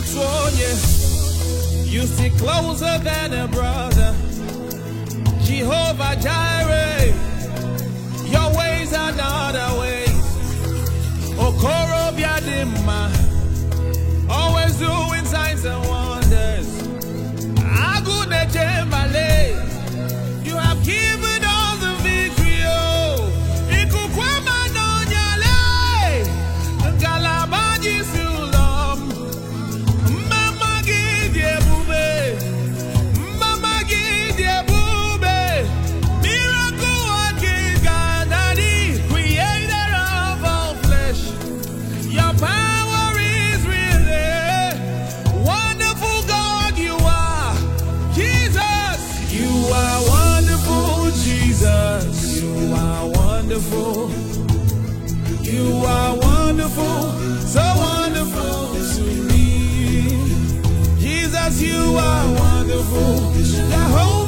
You stick closer than a brother. Jehovah Jireh, your ways are not our ways. Okoro Biadima, always doing signs and wonders. Agune Chembale, you have given us the victory. Oh, Ikukwama Nonyale, Galabaji Sulam, Mama Gidye Bube, Mama Gidye Bube, Miracle working God, Daddy, creator of all flesh. Your power is really wonderful, God. You are Jesus. You are wonderful, Jesus. You are wonderful. You are wonderful, so wonderful to me. Jesus, you are wonderful. Jehovah.